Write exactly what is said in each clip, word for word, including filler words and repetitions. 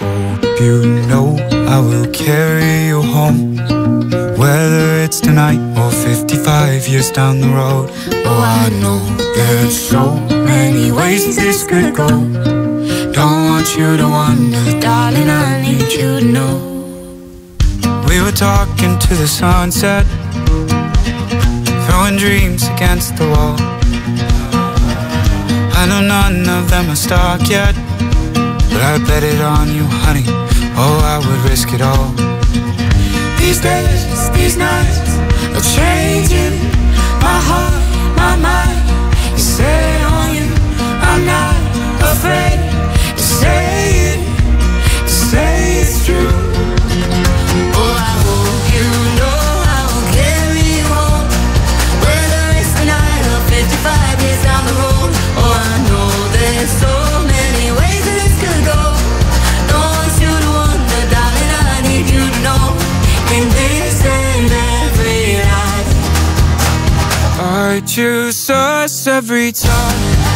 hope you know I will carry you home, whether it's tonight or fifty-five years down the road. Oh, I know there's so many ways this could go. Don't want you to wonder, darling, I need you to know. We were talking to the sunset, throwing dreams against the wall. I know none of them are stuck yet, but I bet it on you, honey. Oh, I would risk it all. These days, these nights are changing my heart, my mind. You say it on you, I'm not afraid to say it, to say it's true. Oh, I hope you know I will carry you home, whether it's tonight or fifty-five years down the road. Oh, I know there's so many ways that this could go. Don't want you to wonder, darling, I need you to know. In this and every life, I choose us every time.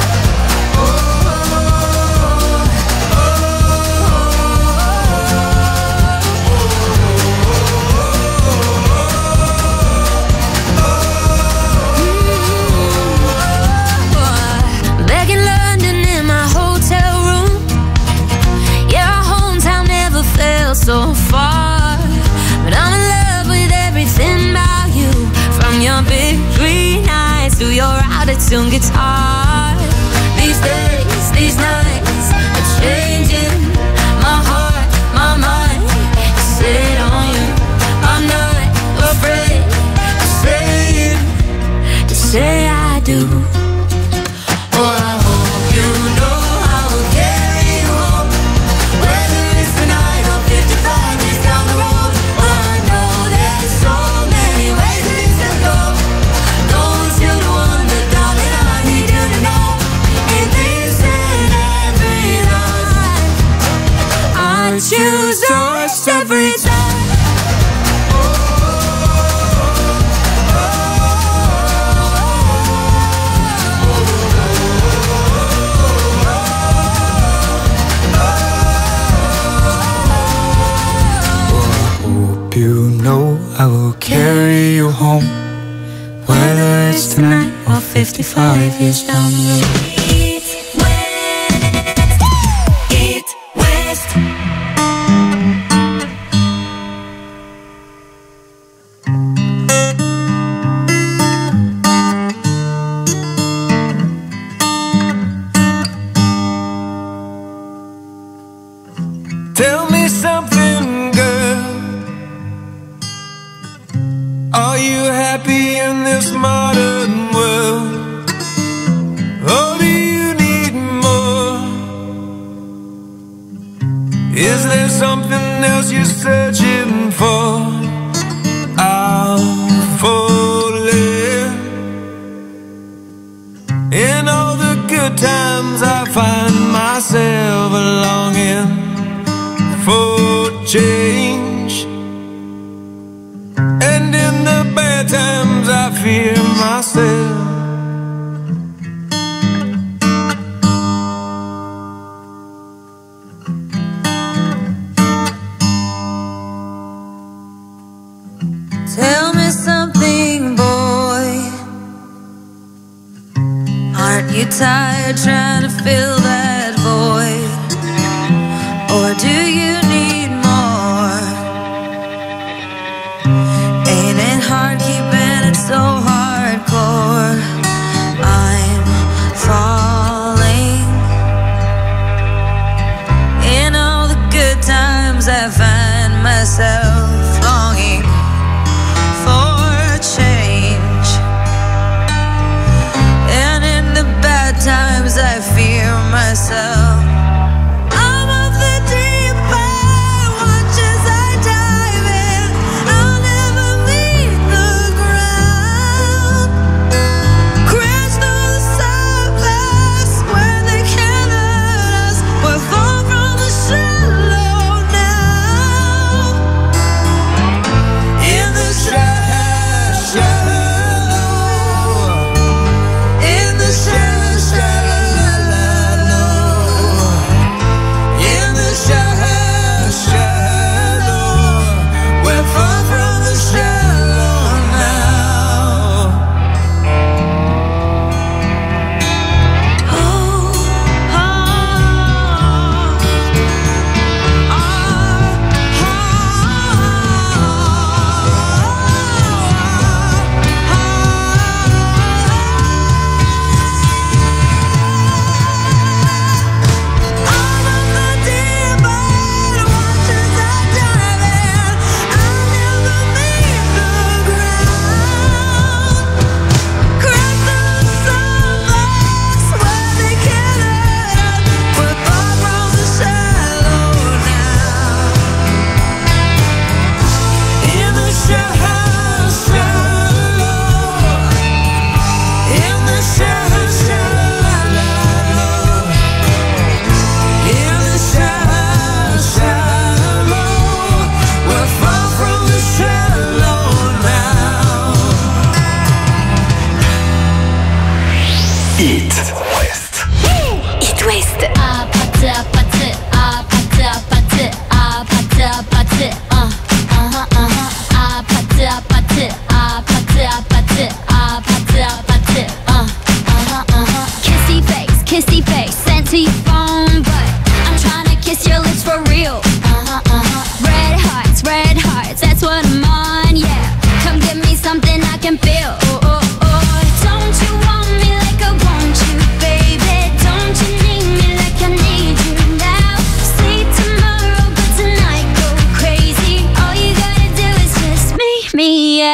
So far, but I'm in love with everything about you, from your big green eyes to your out-of-tune guitar. These days, these nights are changing my heart, my mind. To say it on you, I'm not afraid to say it, to say I do. Oh, I hope you know I will carry you home, whether it's tonight or fifty-five years down the road. Oh, I know there's so many ways that it could go. Don't want you to wonder, darling, I need you to know. In this and every life, I choose us every time. You know I will carry you home, whether it's tonight or fifty-five years down the road. East, west, east, west. Tell me something, girl. Are you happy in this modern world? Or do you need more? Is there something else you're searching for? I'm falling. In all the good times I find myself longing for change, and in the bad times I fear myself. Tell me something, boy. Aren't you tired trying to fill that void? Or do you need more? Ain't it hard keeping it so hardcore? I'm falling. In all the good times I find myself longing for change, and in the bad times I fear myself. I'm of the deep end, watch as I dive in. I'll never meet the ground. Crash through the surface where they can't hurt us. We're far from the shallow now. In the shallow, in the shallow, shallow.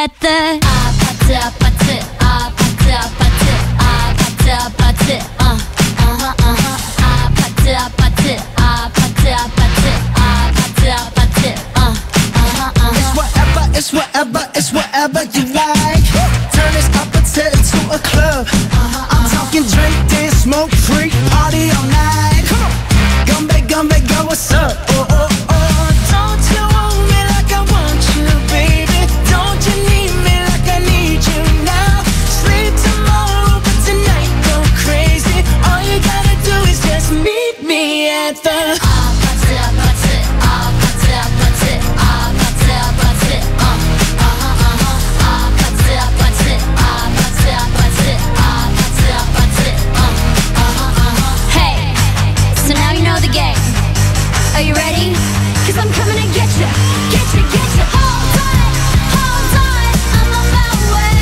at the ah party, ah party, ah party, ah party, ah party, ah party, uh uh huh uh huh ah party, ah party, ah party, ah party, ah party, ah party, uh uh huh uh huh. It's whatever, it's whatever, it's whatever you like. Turn this up until into a club. I'm talking drink, dance, smoke, freak, party all night. Come on, Gumbe, Gumbe, go, what's up? Oh oh oh, don't you want me like I want you, baby? Don't you need me like I need you now? Sleep tomorrow, but tonight go crazy. All you gotta do is just meet me at the ah party, ah party, ah party, ah party, ah party, ah party, uh uh huh uh huh ah party, ah party, ah party, ah party, ah party, ah party, uh uh huh uh huh. Hey, so now you know the game. Are you ready? 'Cause I'm coming to get you, get you, get you. Hold on, hold on, I'm on my way.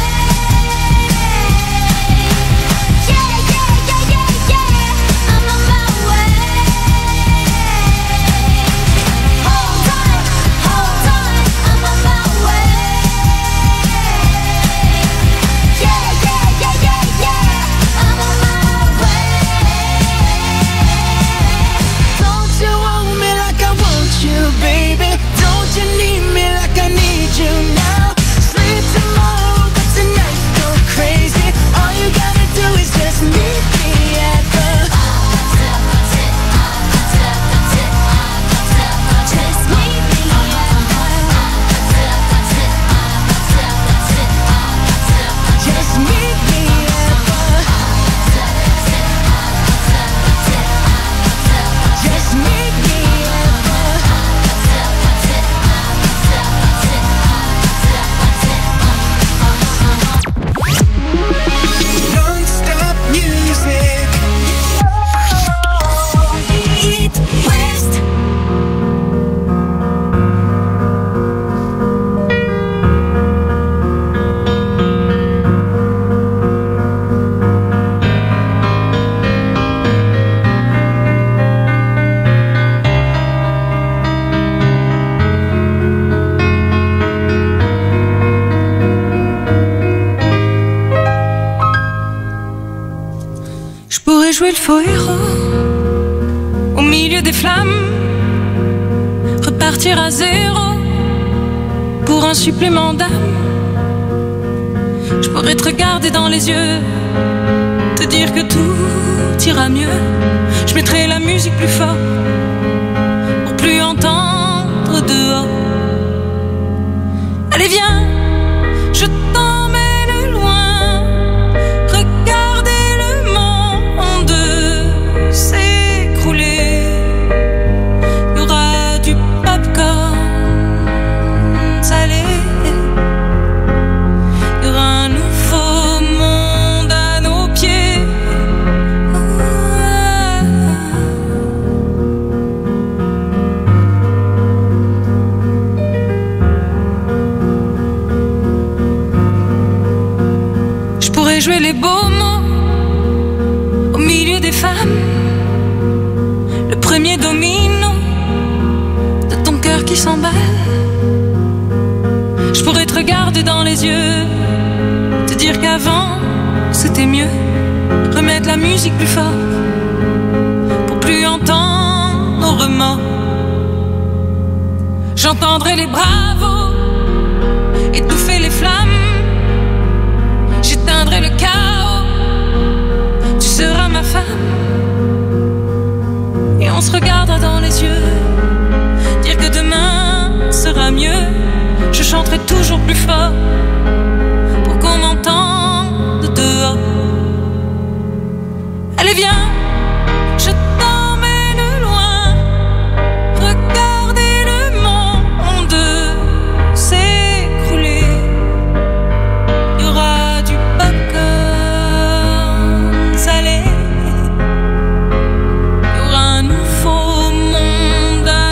Yeah, yeah, yeah, yeah, yeah, I'm on my way. Hold on, hold on, I'm on my way. Yeah, yeah, yeah, yeah, yeah, I'm on my way. Don't you want me like I want you, baby? Don't you need me like I need you now? Sleep tomorrow, but tonight go crazy. All you gotta do is just meet me at the Just meet me Just meet me at the Just meet me at the non-stop music. Eat West. Je pourrais jouer le faux héros au milieu des flammes, repartir à zéro pour un supplément d'âme. Je pourrais te regarder dans les yeux, te dire que tout ira mieux. Je mettrai la musique plus fort pour plus entendre dehors. Allez viens, je t'emmène loin, regarder le monde s'écrouler. Il y aura du popcorn salé, il y aura un nouveau monde à nos pieds. Je pourrais jouer les beaux mots au milieu des femmes, le premier domino de ton cœur qui s'emballe. Je pourrais te regarder dans les yeux, te dire qu'avant c'était mieux, remettre la musique plus fort pour plus entendre nos remords. J'entendrai les bravos étouffer les flammes, j'éteindrai le chaos, tu seras ma femme. Et on se regardera dans les yeux, dire que demain sera mieux. Je chanterai toujours plus fort pour qu'on m'entende dehors. Allez viens, je t'emmène loin, regarder le monde s'écrouler. Il y aura du popcorn salé, il y aura un nouveau monde à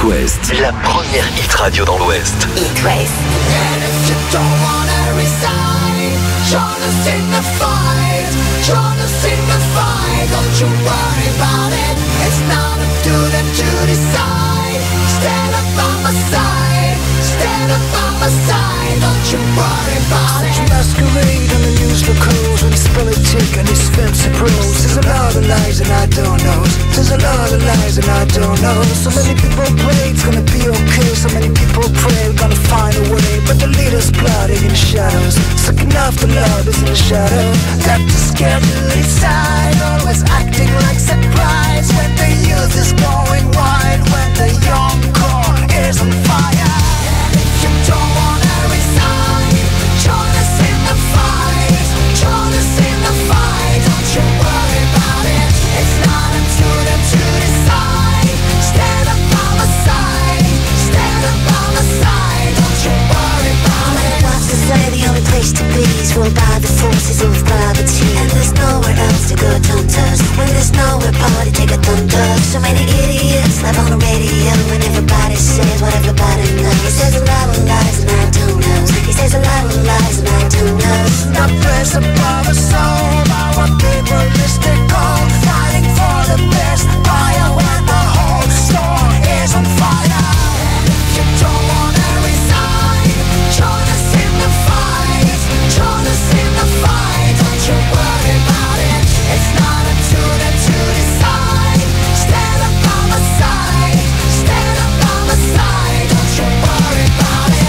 West, la première hit radio dans l'Ouest. It West. And if you don't wanna resign, join us in the fight, join us in the fight. Don't you worry about it, it's not up to them to decide. Stand up by my side, stand up by my side. Don't you worry about it. You masquerade on the news for codes when it's politic and it's fancy pros. There's a lot of lies and I don't know. There's a lot of lies and I don't know. So many people pray it's gonna be okay. So many people pray we're gonna find a way. But the leaders plotting in the shadows, sucking off the love is in the shadow. Got to scare you inside, always acting like surprise. When the youth is going wild, when the young corn is on fire. And if you don't wanna resign, join us in the fight, join us in the fight. Don't you worry about it, it's not up to them to decide. Stand up by my side, stand up by my side. Don't you worry about it. What's to say the only place to be is ruled by the forces of gravity. And there's nowhere else to go, don't us. When there's nowhere party, take a thunder. So many idiots live on the radio, and everybody says what everybody knows. He says a lot of lies and I don't know. He says a lot of lies and I don't know. Not place above us all, our people mystical, fighting for the best fire when the whole store is on fire. And if you don't wanna resign, join us in the fight, join us in the fight. Don't you worry about it, it's not up to them to decide. Stand up by my side, stand up by my side. Don't you worry about it.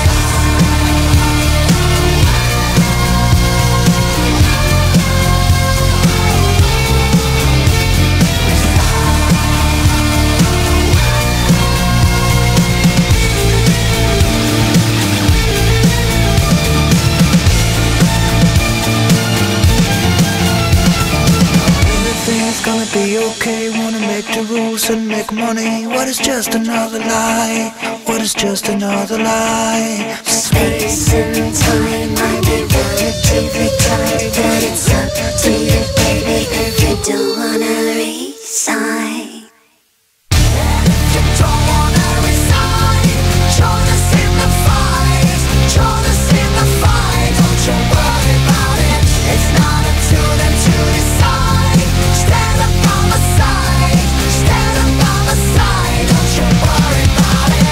Everything's gonna be okay, wanna make the rules and make money. What is just another lie? What is just another lie? Space and time might be relatively tight, but it's up to you, baby, if you don't wanna resign. And if you don't wanna resign, join us in the fight, join us in the fight. Don't you worry about it, it's not up to them to decide. Stand up by my side, stand up by my side. Don't you worry about it.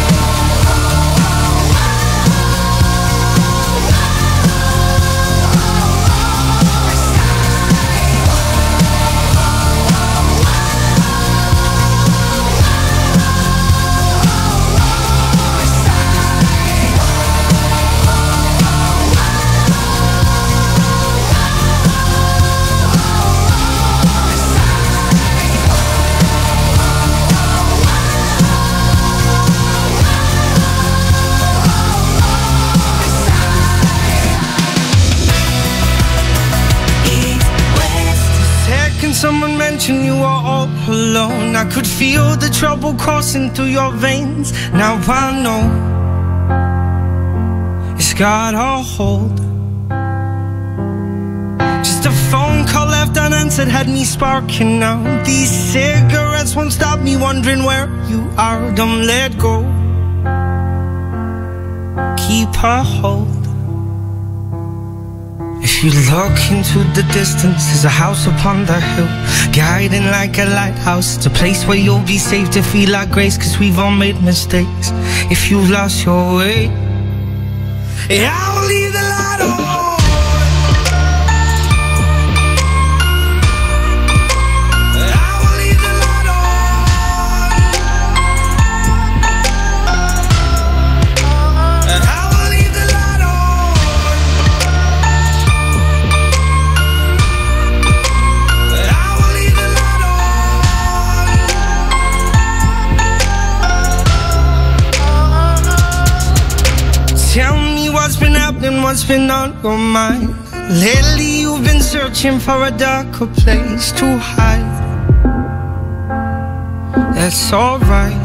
Someone mentioned you are all alone. I could feel the trouble coursing through your veins. Now I know it's got a hold. Just a phone call left unanswered had me sparking now. These cigarettes won't stop me wondering where you are. Don't let go, keep a hold. If you look into the distance, there's a house upon the hill, guiding like a lighthouse. It's a place where you'll be safe to feel like grace, cause we've all made mistakes. If you lost your way, yeah, I'll leave the light on. What's been on your mind? Lately you've been searching for a darker place to hide. That's alright,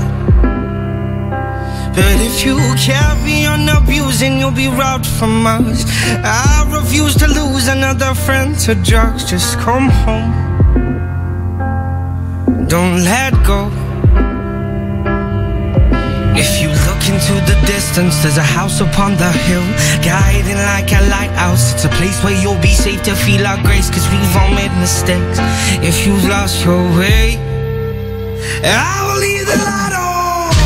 but if you carry on abusing, you'll be robbed from us. I refuse to lose another friend to drugs. Just come home, don't let go. If you look into the distance, there's a house upon the hill, guiding like a lighthouse. It's a place where you'll be safe to feel our grace, cause we've all made mistakes. If you've lost your way, I will leave the light on.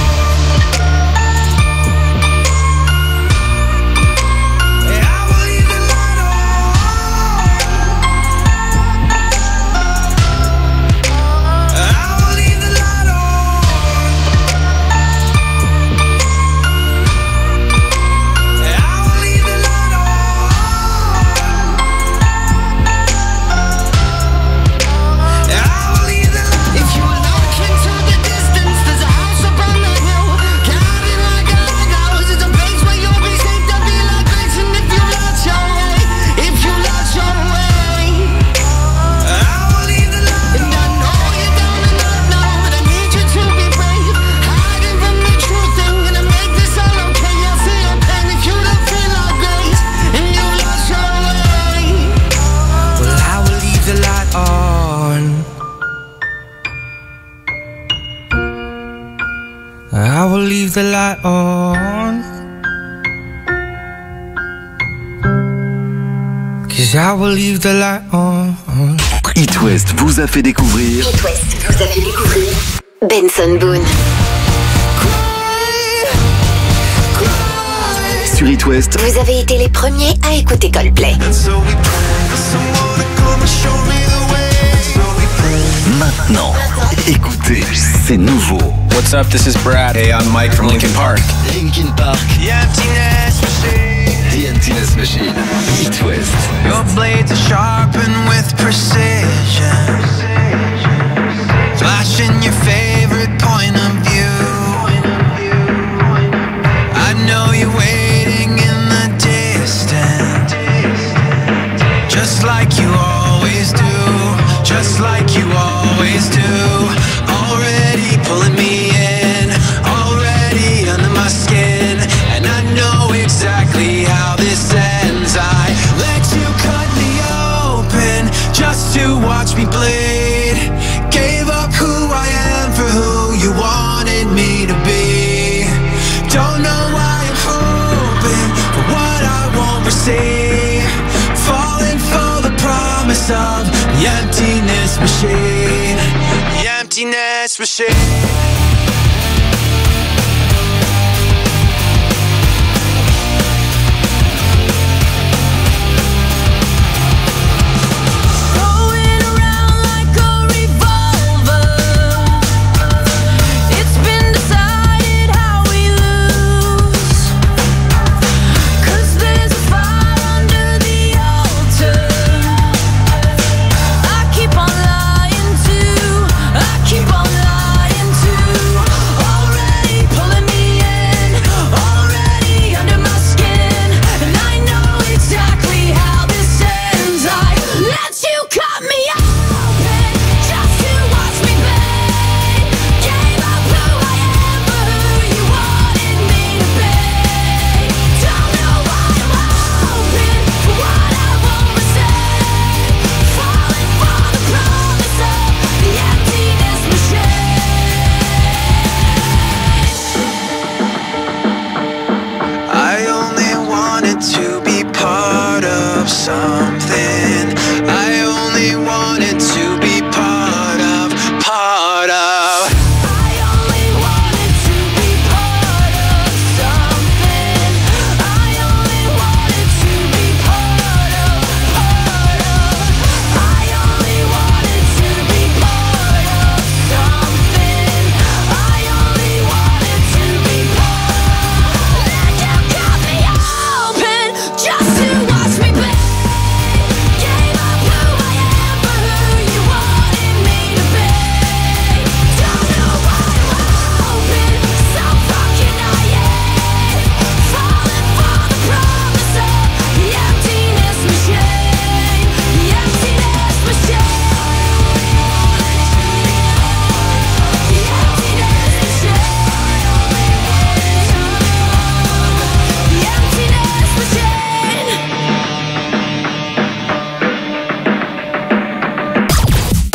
I will leave the light on, 'cause I will leave the light on. It West vous a fait découvrir. It West vous a fait découvrir Benson Boone. Sur It West, Vous avez été les premiers à écouter Coldplay. maintenant, écoutez, c'est nouveau. What's up, this is Brad. Hey, I'm Mike from Linkin Park. Linkin Park. The Emptiness Machine. The Emptiness Machine. It West. Your blades are sharpened with precision, flashing your favorite point of view. I know you're waiting in the distance, just like you always do, just like you always do. Already pulling me in, already under my skin, and I know exactly how this ends. I let you cut me open just to watch me bleed. Gave up who I am for who you wanted me to be. Don't know why I'm hoping for what I won't receive. Falling for the promise of the emptiness machine. The emptiness machine.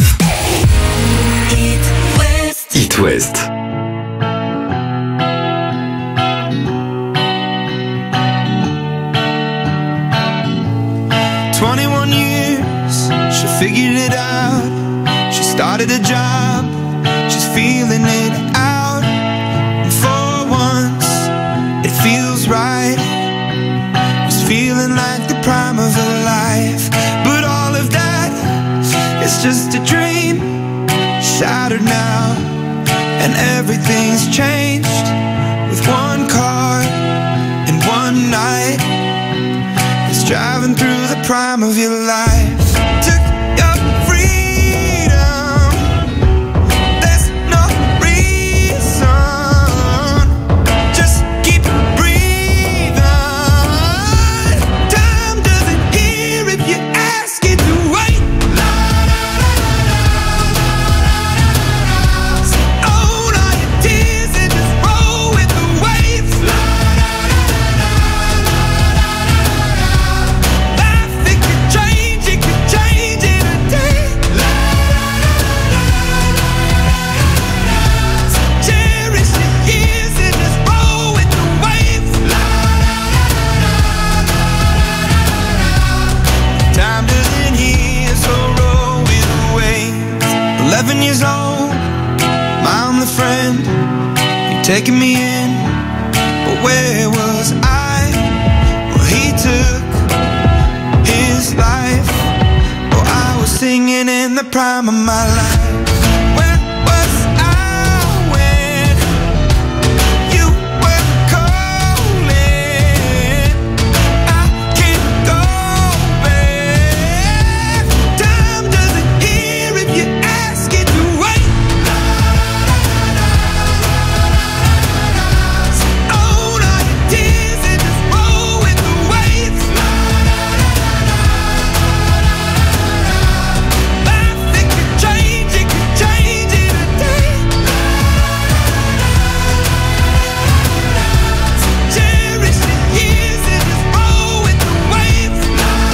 West. started a job, she's feeling it out. And for once, it feels right. Was feeling like the prime of her life. But all of that is just a dream, shattered now. And everything's changed with one car and one night. It's driving through the prime of your life. Took your freedom, there's no reason. Just keep breathing. Time doesn't hear if you ask it to wait. Own all your tears and just roll with the waves. Life, it could change, it could change in a day. Cherish the years and just roll with the waves. Time doesn't hear, so roll with the waves. Eleven years old, I'm the friend. You're taking me in, but where was I? Well, he took his life. Oh, I was singing in the prime of my life. Where was I when you were calling? I can't go back. Time doesn't hear if you ask it to wait. Own all your tears and just roll with the waves. Life, it could change, it could change in a day. Cherish the years and just roll with the waves.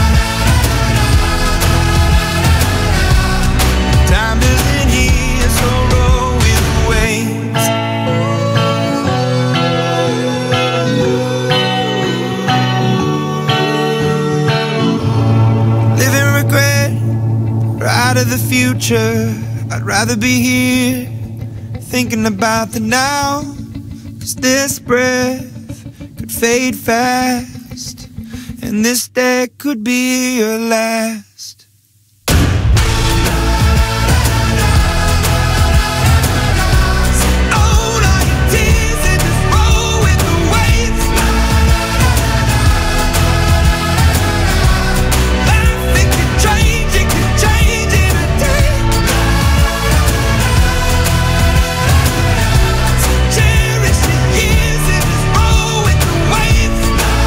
Time doesn't hear, so roll with the waves. Living regret, right of the future. I'd rather be here, thinking about the now. 'Cause this breath could fade fast, and this day could be your last. Own all your tears and just roll with the waves. Life, it could change, it could change in a day. Cherish the years and just roll with the waves.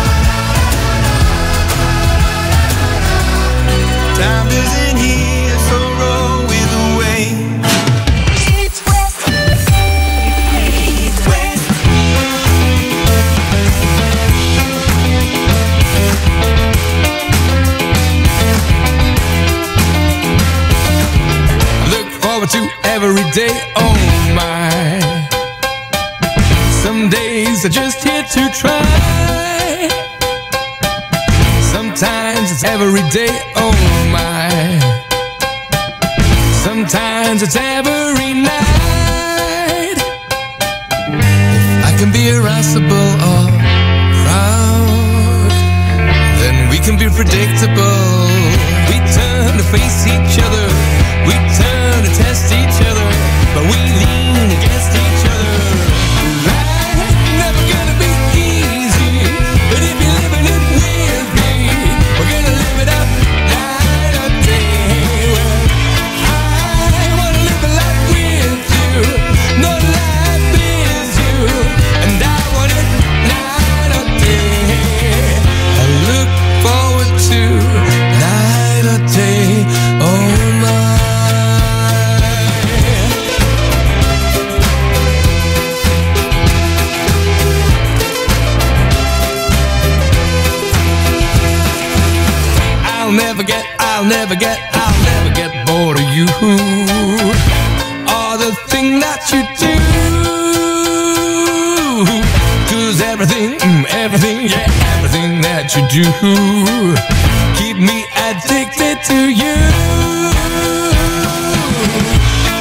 Time doesn't hear, so roll with the waves. East West, East West. Look forward to every day, oh my. Some days are just here to try. Sometimes it's every day, oh my. Sometimes it's every night. If I can be irascible or proud, then we can be predictable. We turn to face each other, we turn to test each other, but we lean against each other. Life's never gonna be easy, but if you're living it with me, we're gonna live it up night or day. Well, I wanna live a life with you, no life is you, and I want it night or day. I look forward to night or day, oh my. I'll never get, I'll never get, I'll never get bored of you, or the thing that you do. 'Cause everything, mm, everything, yeah, everything that you do keep me addicted to you.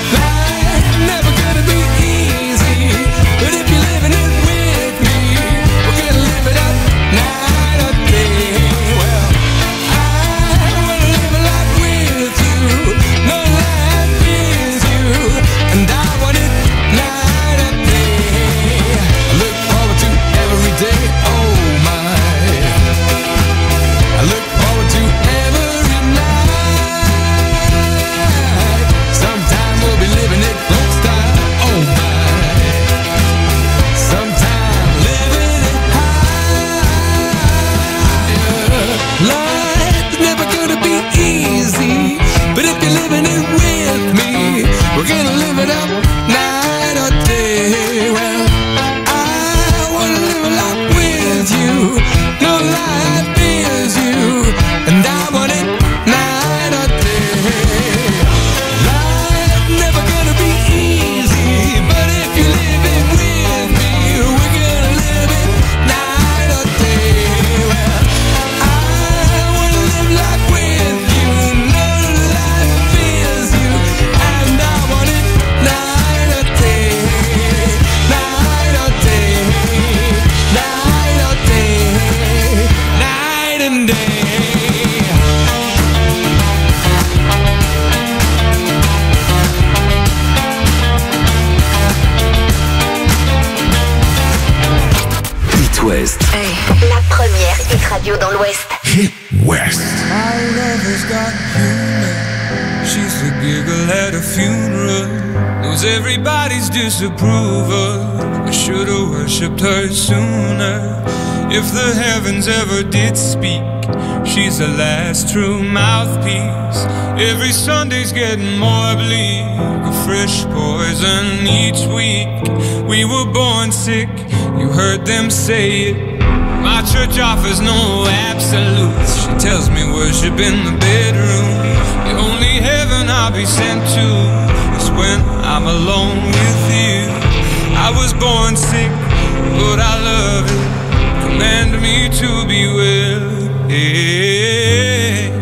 It West. Hey. La première hit radio dans l'Ouest. Hit West. My lover's got humor. She's the giggle at a funeral. Knows everybody's disapproval. I should've worshipped her sooner. If the heavens ever did speak, she's the last true mouthpiece. Every Sunday's getting more bleak, a fresh poison each week. We were born sick, you heard them say it. My church offers no absolutes. She tells me worship in the bedroom. The only heaven I'll be sent to is when I'm alone with you. I was born sick, but I love it. Command me to be well. Hey,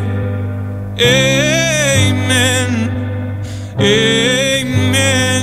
amen, amen,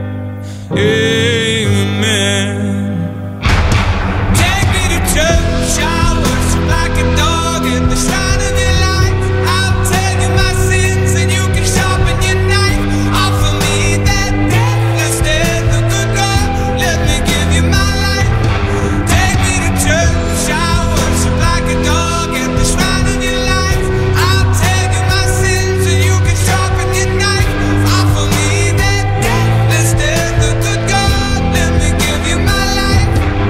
amen. Take me to church, I'll worship like a dog at the shrine of your light. I'll tell you my sins and you can sharpen your knife. Offer me that deathless death, the good God, let me give you my life. Take me to church, I'll worship like a dog at the shrine of your life. I'll tell you my sins and you can sharpen your knife. Offer me that deathless death, the good God, let me give you my life.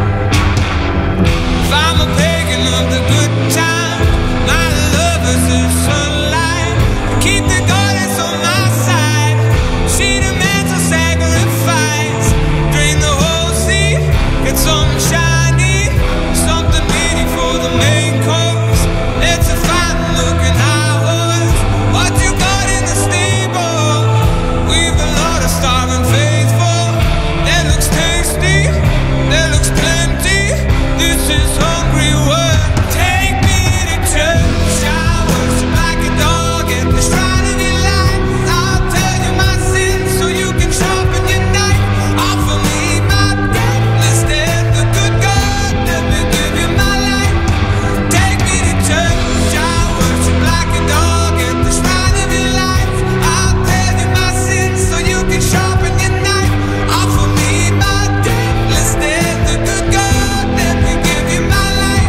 If I'm a pagan of the good time, my lover's the sunlight. Keep the goddess on my side. She demands a sacrifice. Drain the whole sea, get something shiny, something meaty for the main course. It's a fine looking high horse. What you got in the stable? We've a lot of starving faithful. That looks tasty, that looks plenty. This is hungry work. Take me to church, I'll worship like a dog at the shrine of your life. I'll tell you my sins so you can sharpen your knife. Offer me my deathless death, the good God, let me give you my life. Take me to church, I'll worship like a dog at the shrine of your life. I'll tell you my sins so you can sharpen your knife. Offer me my deathless death, the good God, let me give you my life.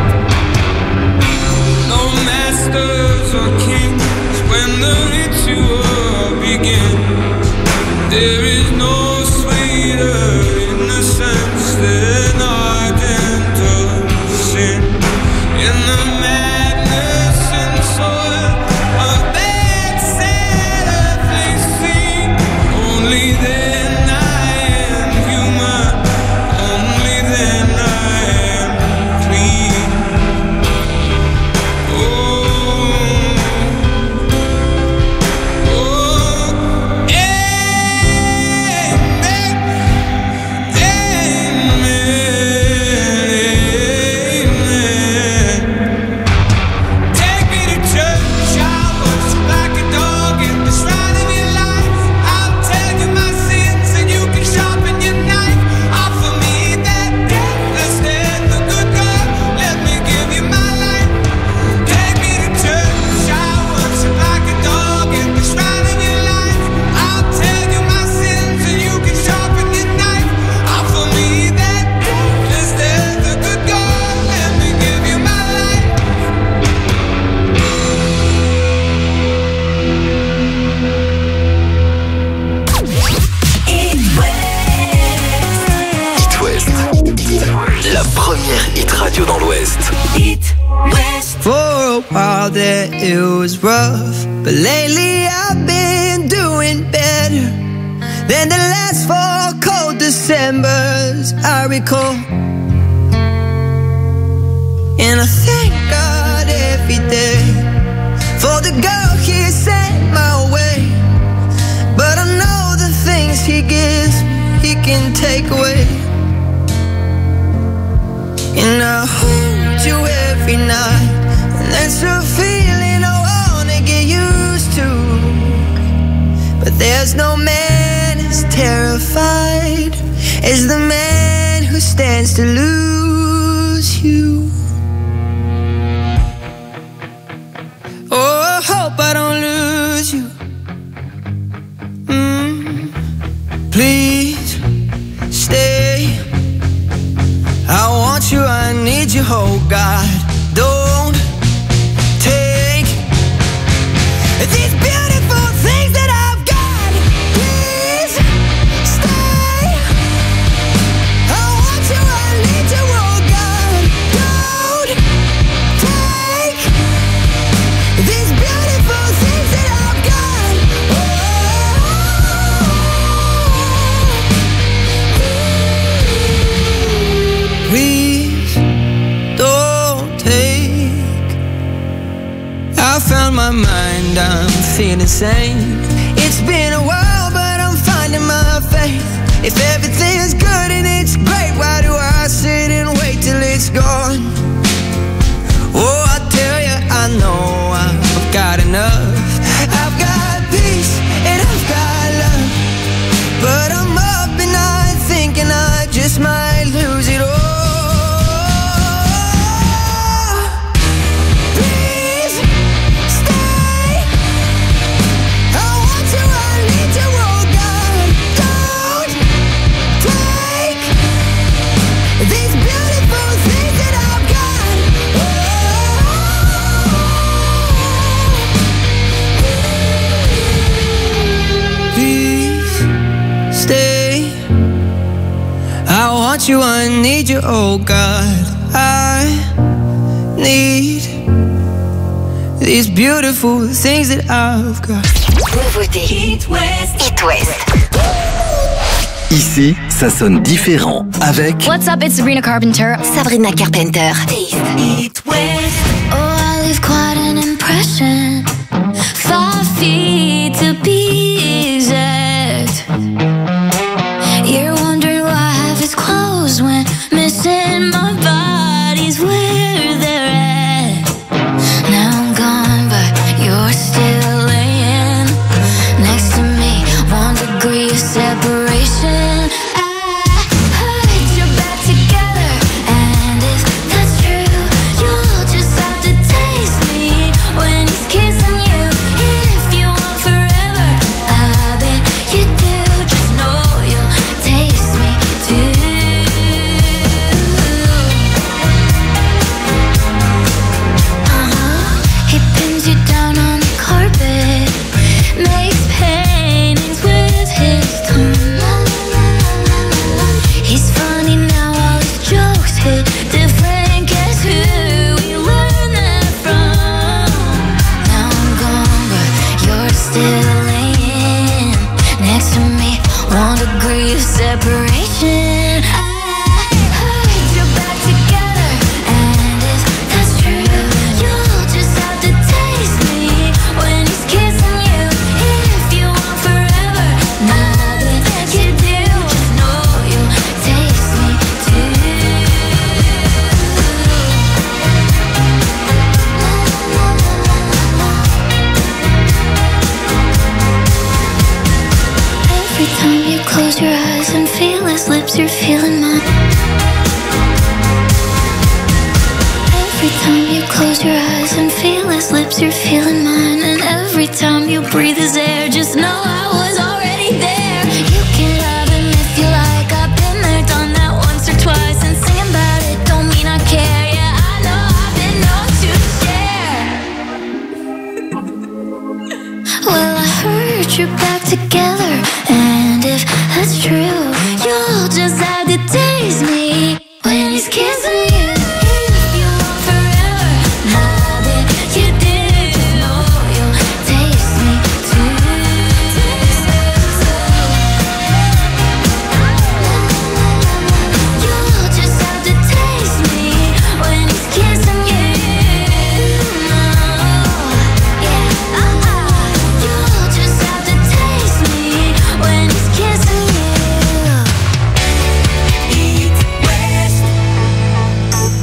No masters or kings when the ritual begins. There is no sweeter innocence than argental sin. In the madness and soil of that sad earthly scene, only then I am human, only then I am clean. Oh, oh, amen, amen, amen. Take me to church, I'll worship like a dog at the shrine of your life. I'll tell you my sins and you can sharpen your knife. Offer me that deathless death, the good God, let me give you my life. Take me to church, I'll worship like a dog at the shrine of your life. I'll tell you my sins and you can sharpen your knife. Offer me that deathless death, the good God, let me give you my life. It West. La première hit radio dans l'Ouest. For a while there it was rough, but lately I've been doing better than the last four cold Decembers I recall. And I thank God every day for the girl He sent my way. But I know the things He gives He can take away. And I hold you every night, and that's a feeling I wanna get used to. But there's no man as terrified as the man who stands to lose you. Oh, I hope I don't lose you. Mm. Please stay. I want you need you, oh God. Don't take these beautiful things that I've got. Please stay. I want you, I need you, oh God. Don't take these beautiful things that I've got. Please don't take. I found my mind, I'm feeling sane. It's been a while, but I'm finding my faith. If everything's good and it's great, why do I sit and wait till it's gone? Oh, I tell you, I know I've got enough. I've got peace and I've got love, but I'm up and I thinking I just might lose it all. Please stay. I want you, I need you, oh God. Don't take these beautiful things that I've got. Please stay. I want you, I need you, oh God. I need these beautiful things that I've got. Nouveauté Hit West. Hit West. Ici, ça sonne différent avec What's up, it's Sabrina Carpenter. Sabrina Carpenter. Hit West. Oh, I leave quite an impression. Five feet to be exact. You're wondering why I have his clothes when missing my body's where they're at. Now I'm gone, but you're still laying next to me. One degree of separation. I heard you're back together, and if that's true, you'll just have to taste me when he's kissing you. If you want forever, I bet you do. Just know you'll taste me too. Uh-huh. He pins you down on the carpet, makes paintings with his tongue. He's funny now, all his jokes hit different. Guess who we learned that from? Now I'm gone, but you're still laying next to me. One degree of separation. I heard you're back together, and if that's true, you'll just have to taste me when he's kissing you. If you want forever, nothing you do. Just know you'll taste me too. Every time you close your eyes and feel his lips, you're feeling mine. Every time you close your eyes and feel his lips, you're feeling mine. And every time you breathe his air, just know I was already there. You can love him if you like. I've been there, done that once or twice, and singing about it don't mean I care. Yeah, I know I've been known to share. Well, I heard you're back together, and if that's true, you'll just have to taste me when he's kissing you. If you want forever, nothing you do. Just know you'll taste me too. You'll just have to taste me when he's kissing you. Yeah, uh-uh. You'll just have to taste me when he's kissing you. Eat West.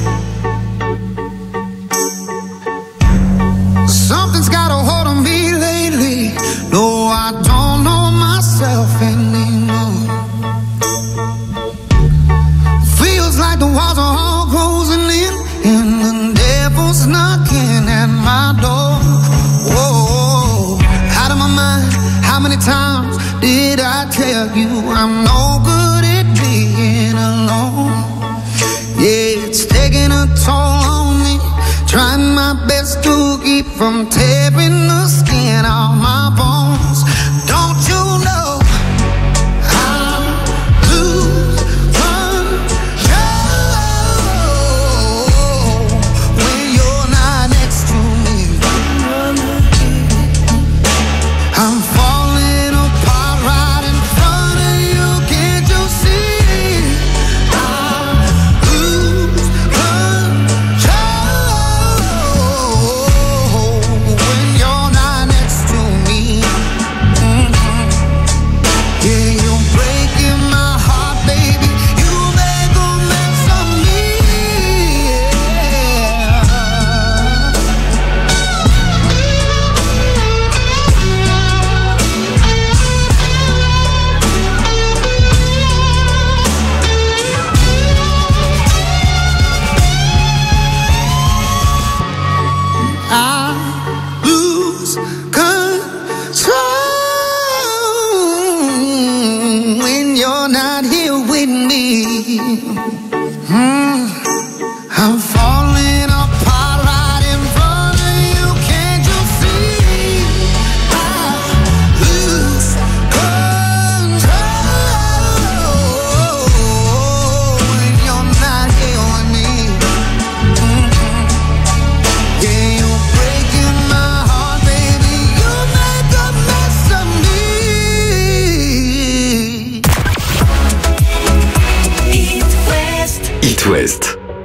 from tearing the skin off my bones. Don't you know I lose control when you're not next to me? I'm falling apart right in front of you. Can't you see? I lose control when you're not next to me. Mm-hmm. Yeah, you're breaking my heart, baby. You make a mess of me. I lose control when you're not here with me. Hmm. I'm falling apart right in front of you. Can't you see? I lose control when you're not here with me. Mhm. Yeah, you're breaking my heart, baby. You make a mess of me. It West. It West.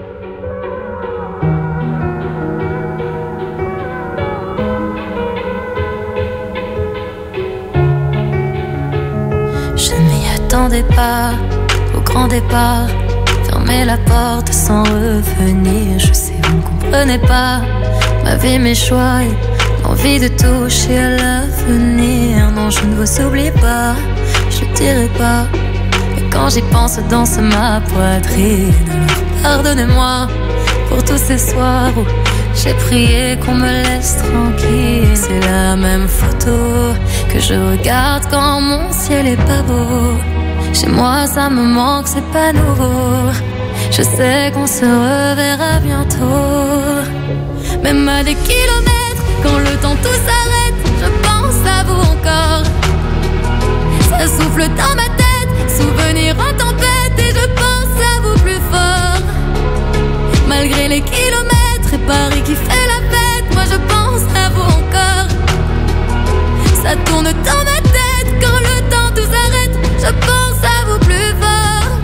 Je ne m'y attendais pas au grand départ. Fermer la porte sans revenir. Je sais, vous ne comprenez pas ma vie, mes choix et l'envie de toucher à l'avenir. Non, je ne vous oublie pas, je ne dirai pas. Mais quand j'y pense, danse ma poitrine. Alors pardonnez-moi pour tous ces soirs où j'ai prié qu'on me laisse tranquille. C'est la même photo que je regarde quand mon ciel est pas beau. Chez moi ça me manque, c'est pas nouveau. Je sais qu'on se reverra bientôt. Même à des kilomètres, quand le temps tout s'arrête, je pense à vous encore. Ça souffle dans ma tête, souvenir en tempête, et je pense à vous plus fort. Malgré les kilomètres et Paris qui fait la fête, moi je pense à vous encore. Ça tourne dans ma tête, quand le temps tout s'arrête, je pense à vous plus fort.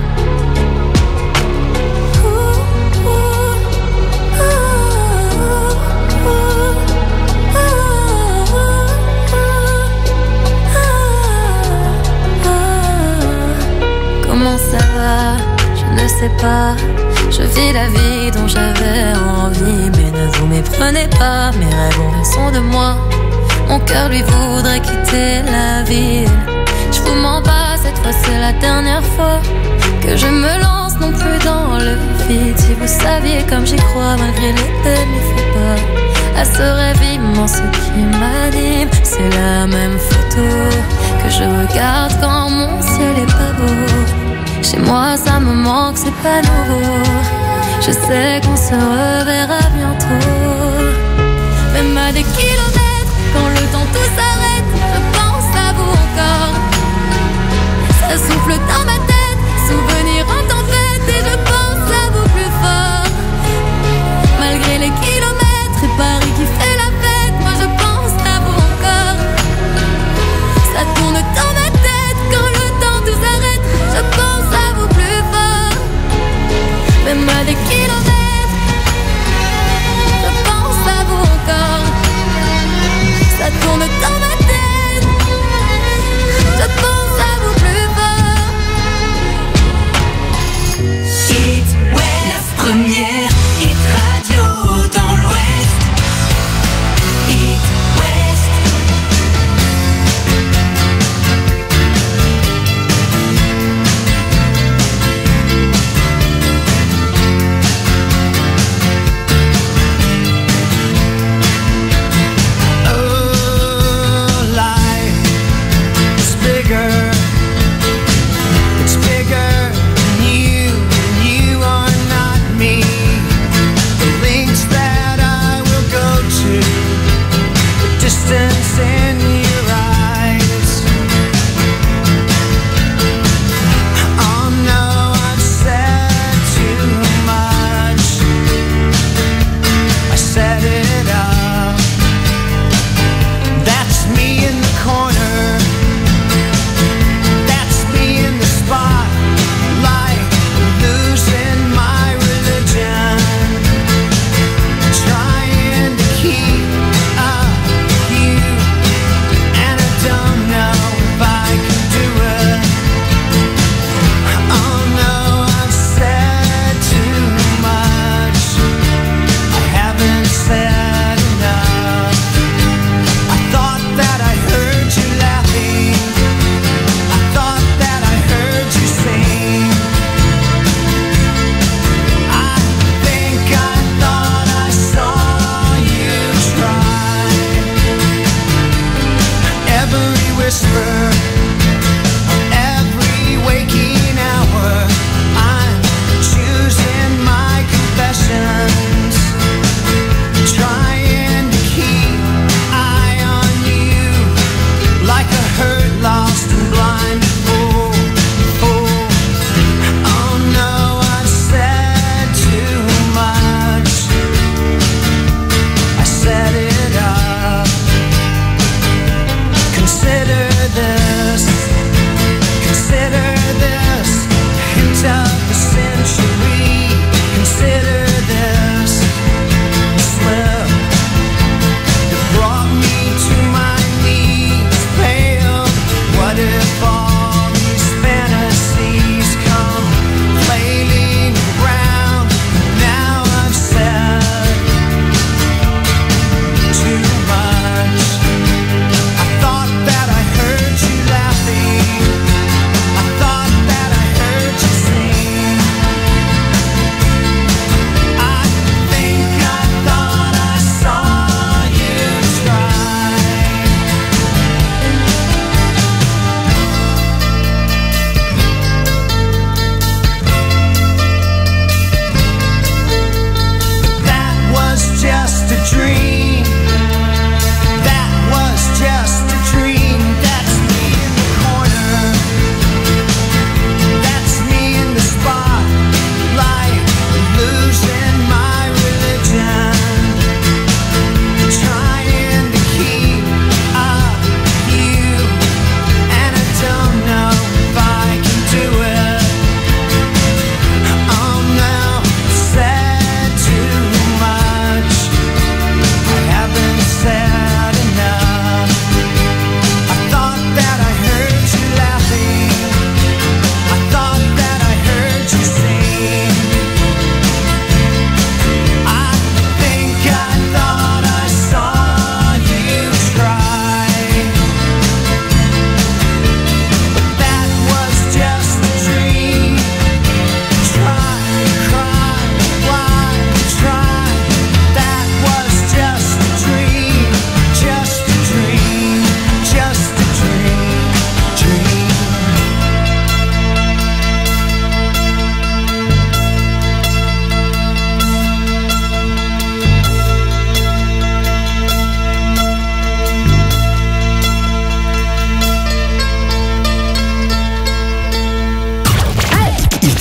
Comment ça va? Je ne sais pas. Je vis la vie dont j'avais envie. Mais ne vous méprenez pas, mes rêves ont raison de moi. Mon cœur lui voudrait quitter la ville. Je vous mens pas, cette fois c'est la dernière fois que je me lance non plus dans le vide. Si vous saviez comme j'y crois, malgré les peines, il faut pas à ce rêve immense qui m'anime. C'est la même photo que je regarde quand mon ciel est pas beau. Chez moi ça me manque, c'est pas nouveau. Je sais qu'on se reverra bientôt. Même à des kilomètres, quand le temps tout s'arrête, je pense à vous encore. Ça souffle dans ma tête, souvenir en tempête, et je pense à vous plus fort. Malgré les kilomètres et Paris qui fait la fête, moi je pense à vous encore. Ça tourne dans ma tête, quand le temps tout s'arrête, je pense à vous plus fort. Même à des kilomètres, je pense à vous encore. Ça tourne dans ma tête, je pense à vous plus fort.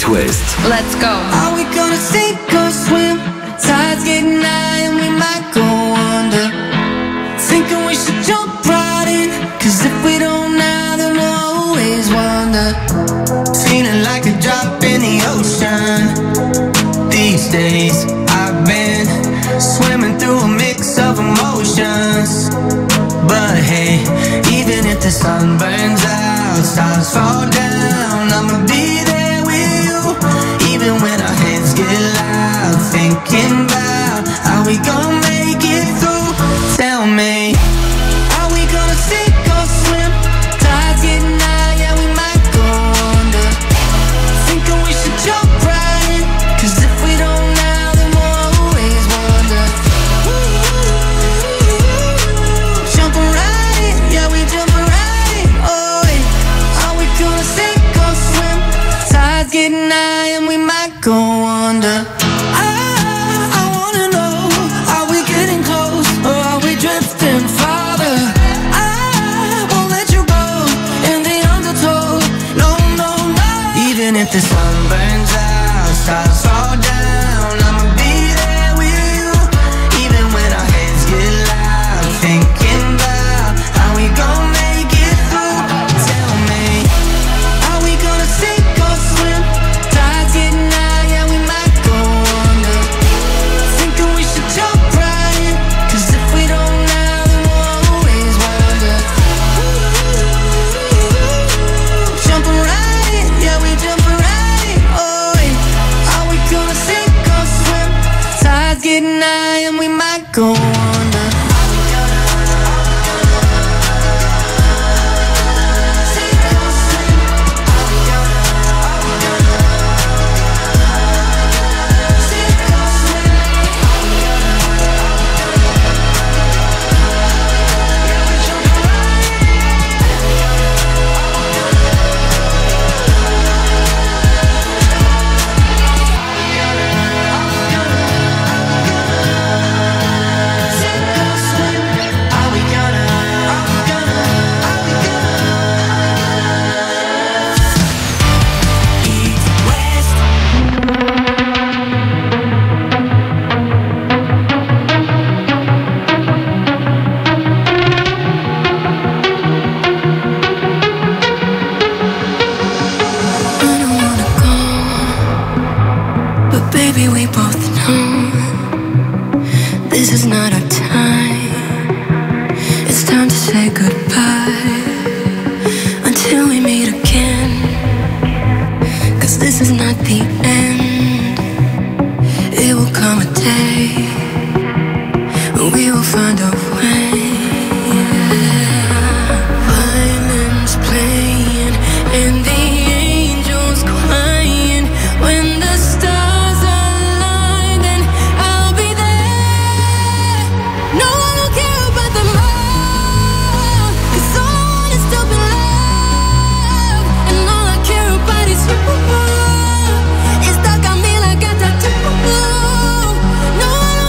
It West. Let's go. Are we gonna sink or swim? Tide's getting high and we might go under. Thinking we should jump right in, cause if we don't now then we'll always wonder. Feeling like a drop in the ocean. These days I've been swimming through a mix of emotions. But hey, even if the sun burns out, stars fall down, I'ma be there with you. Even when our heads get loud, thinking about how we gonna make it through. Tell me, are we gonna sink or swim? Tide's getting high, yeah, we might go under. Thinking we should jump right in, cause if we don't now, then we'll always wonder. Jumping right in, yeah, we jumping right in. Oh, yeah. Are we gonna sink or swim? Tide's getting high and we might go under. I, I wanna know, are we getting close or are we drifting farther? I won't let you go in the undertow. No, no, no. Even if the sun burns out, stars fall down, I'ma be there with you. Even when our heads get loud, thinking about how we gon' make it through. Tell me, are we gonna sink or swim? Tide's getting high, yeah, we might go under. Thinking we should jump right in, cause if we don't now, then we'll always wonder. Jumping right in, yeah, we jumping right in. Oh, yeah. Are we gonna sink or swim? Tide's getting high and we might go under. Baby, we both know this is not our time. It's time to say goodbye until we meet again. Cause this is not the end. It will come a day when we will find a way. Violins playing and the angels crying. When the stars it's stuck on me like a tattoo. No one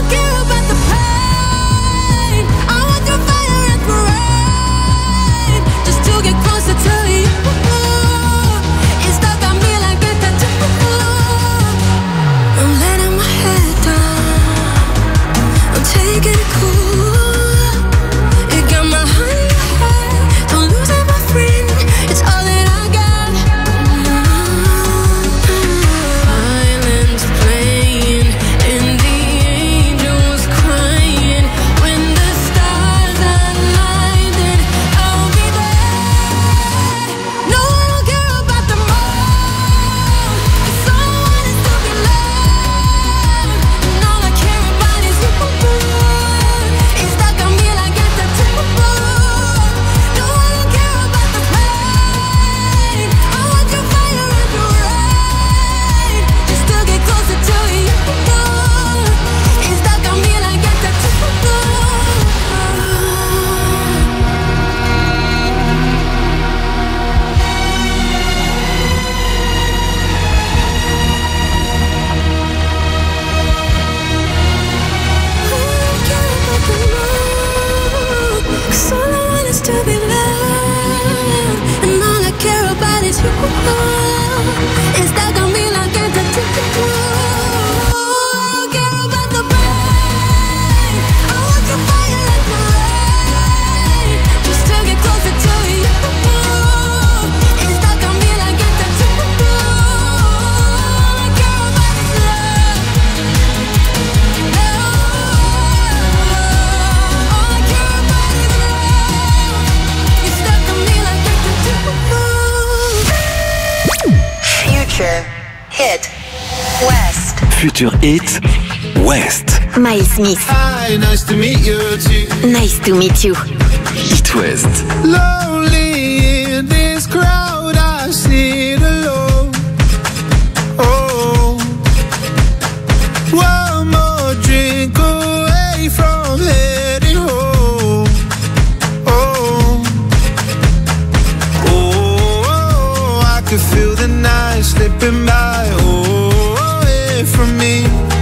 Hit West. Future Hit West. Miles Smith. Hi, nice to meet you too. Nice to meet you. Hit West. Lonely in this crowd, I sit alone. Oh, one more drink away from heading home. Oh, oh, I could feel the night slipping by. Oh, away from me.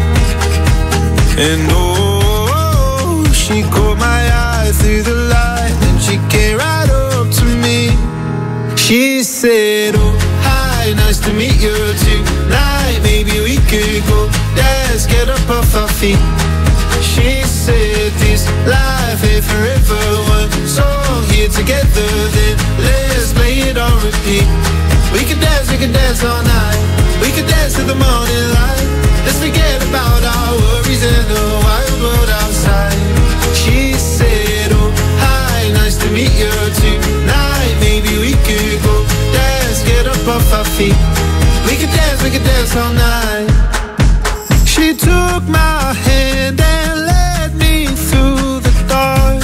And oh, she caught my eye through the light, and she came right up to me. She said, oh, hi, nice to meet you tonight. Maybe we could go dance, get up off our feet. She said, this life ain't forever. One song here together, then let's play it on repeat. We could dance, we could dance all night. We could dance to the morning light. Let's forget about our worries and the wild world outside. She said, oh, hi, nice to meet you tonight. Maybe we could go dance, get up off our feet. We could dance, we could dance all night. She took my hand and led me through the dark.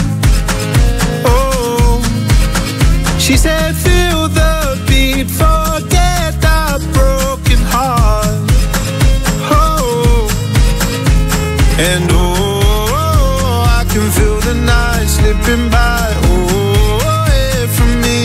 Oh, she said, feel the beat, forget our broken heart. And oh, I can feel the night slipping by, oh, away from me.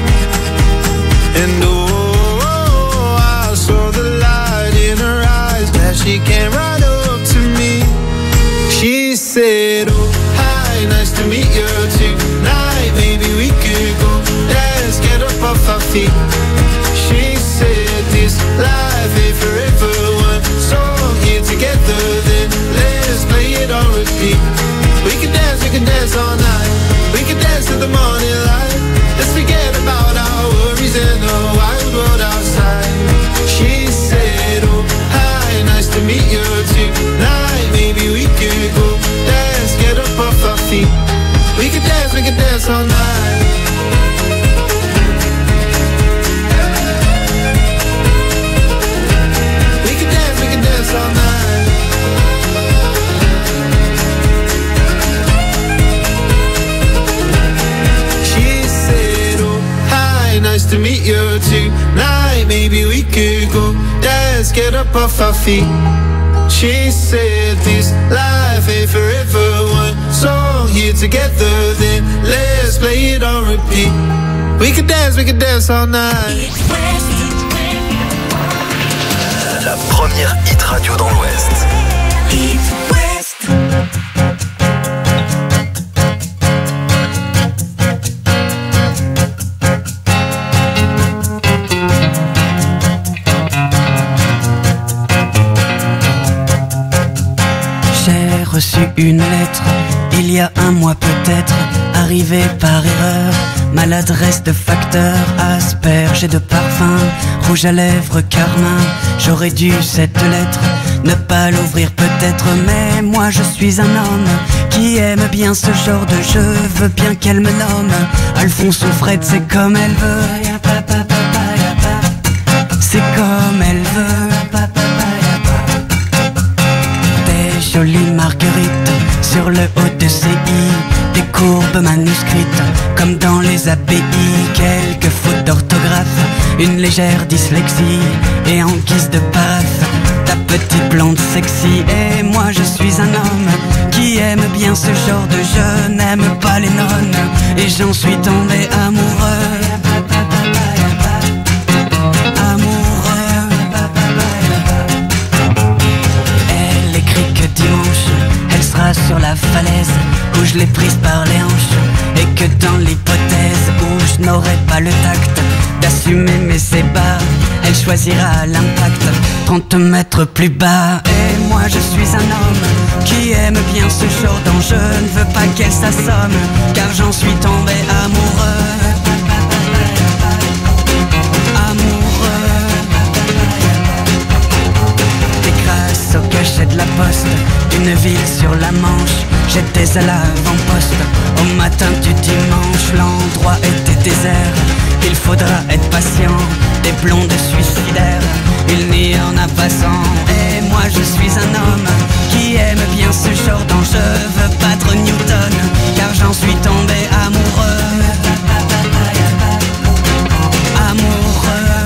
And oh, I saw the light in her eyes as she came right up to me. She said, oh, hi, nice to meet you tonight. Maybe we could go dance, get up off our feet. She said, this life ain't forever. One song here together, then let's play it on repeat. We can dance, we can dance all night. We can dance to the morning light. Let's forget about our worries and the wild world outside. She said, oh, hi, nice to meet you tonight. Maybe we could go dance, get up off our feet. We can dance, we can dance all night. We can dance, we can dance all night. Nice to meet you tonight. Maybe we could go dance, get up off our feet. She said this life ain't forever. One song here together, then let's play it on repeat. We could dance, we could dance all night. La première hit radio dans l'Ouest. Hit West. Reçu une lettre, il y a un mois peut-être, arrivée par erreur, maladresse de facteur, asperge et de parfum, rouge à lèvres, carmin. J'aurais dû cette lettre ne pas l'ouvrir peut-être, mais moi je suis un homme qui aime bien ce genre de jeu, veux bien qu'elle me nomme Alphonse ou Fred, c'est comme elle veut, c'est comme elle veut. Jolie marguerite sur le haut de ses i, des courbes manuscrites comme dans les abbayes, quelques fautes d'orthographe, une légère dyslexie et en guise de paraphe ta petite blonde sexy. Et moi je suis un homme qui aime bien ce genre de jeu, n'aime pas les nonnes et j'en suis tombé amoureux. Sur la falaise où je l'ai prise par les hanches, et que dans l'hypothèse où je n'aurai pas le tact d'assumer mes ébats, elle choisira l'impact trente mètres plus bas. Et moi je suis un homme qui aime bien ce genre d'enjeu, ne veux pas qu'elle s'assomme car j'en suis tombé amoureux. Amoureux. Et grâce au cachet de la poste, d'une ville sur la Manche. J'étais à l'avant-poste au matin du dimanche. L'endroit était désert, il faudra être patient. Des blondes suicidaires, il n'y en a pas cent. Et moi je suis un homme qui aime bien ce genre d'enjeu. Je veux battre Newton, car j'en suis tombé amoureux. Amoureux.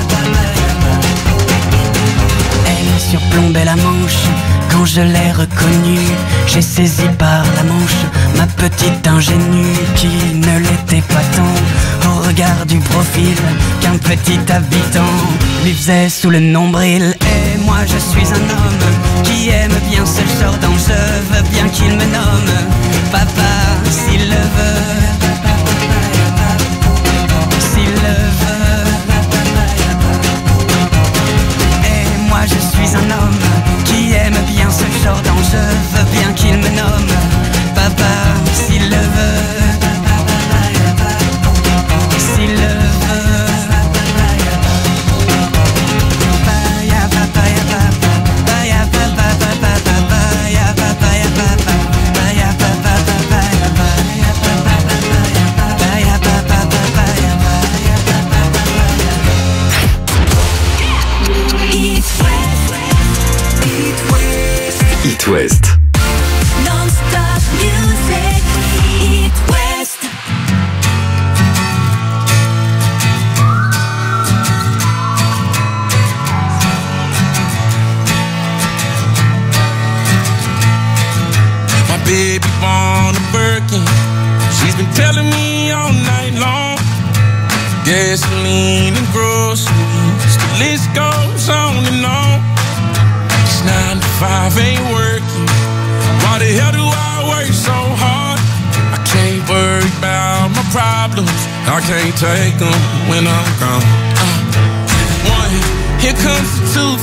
Elle surplombait la Manche. Quand je l'ai reconnue, j'ai saisi par la manche ma petite ingénue qui ne l'était pas tant au regard du profil qu'un petit habitant lui faisait sous le nombril. Et moi je suis un homme qui aime bien ce genre d'enjeu. Je veux bien qu'il me nomme papa s'il le veut. S'il le veut. Et moi je suis un homme qui aime bien ce genre d'enjeu. Je veux bien qu'il me nomme papa s'il le veut. S'il le veut. Paya papaya papa, paya papa papa paya papaya papa, paya papa papaya paya papa paya papa papaya paya papa papaya. Eat West, Eat West, Eat West. non-stop music. Eat West. My baby born a Birkin. She's been telling me all night long. Gasoline and groceries, the list goes on and on. It's nine to five, ain't working. Why the hell do I work so hard? I can't worry about my problems. I can't take them when I'm gone. Uh, one, here comes the two.